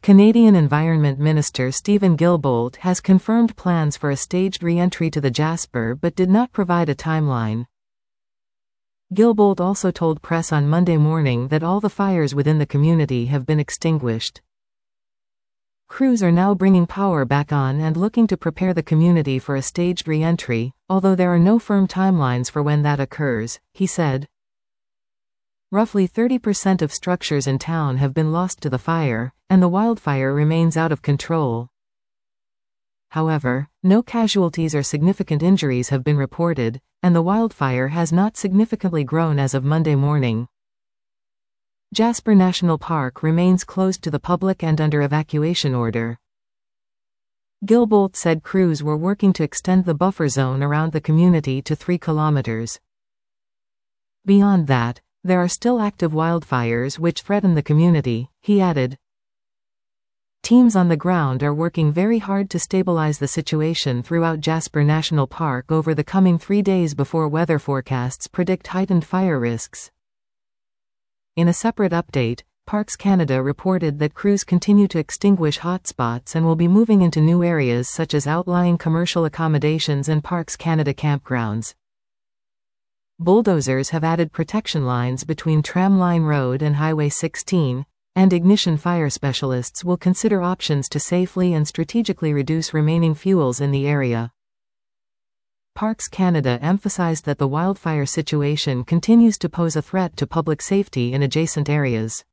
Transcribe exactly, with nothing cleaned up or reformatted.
Canadian Environment Minister Stephen Guilbeault has confirmed plans for a staged re-entry to the Jasper but did not provide a timeline. Guilbeault also told press on Monday morning that all the fires within the community have been extinguished. Crews are now bringing power back on and looking to prepare the community for a staged re-entry, although there are no firm timelines for when that occurs, he said. Roughly thirty percent of structures in town have been lost to the fire, and the wildfire remains out of control. However, no casualties or significant injuries have been reported, and the wildfire has not significantly grown as of Monday morning. Jasper National Park remains closed to the public and under evacuation order. Guilbeault said crews were working to extend the buffer zone around the community to three kilometers. Beyond that, there are still active wildfires which threaten the community, he added. Teams on the ground are working very hard to stabilize the situation throughout Jasper National Park over the coming three days before weather forecasts predict heightened fire risks. In a separate update, Parks Canada reported that crews continue to extinguish hotspots and will be moving into new areas such as outlying commercial accommodations and Parks Canada campgrounds. Bulldozers have added protection lines between Tramline Road and Highway sixteen, and ignition fire specialists will consider options to safely and strategically reduce remaining fuels in the area. Parks Canada emphasized that the wildfire situation continues to pose a threat to public safety in adjacent areas.